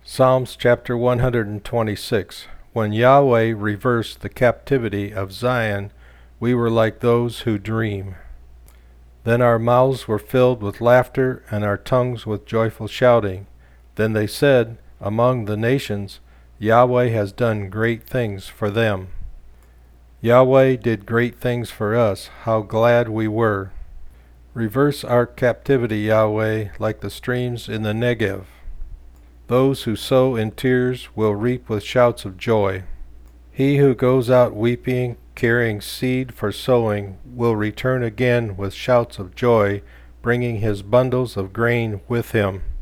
Psalms chapter 126. When Yahweh reversed the captivity of Zion, we were like those who dream. Then our mouths were filled with laughter, and our tongues with joyful shouting. Then they said among the nations, Yahweh has done great things for them. Yahweh did great things for us. How glad we were. Reverse our captivity, Yahweh, like the streams in the Negev. Those who sow in tears will reap with shouts of joy. He who goes out weeping, carrying seed for sowing, will return again with shouts of joy, bringing his bundles of grain with him.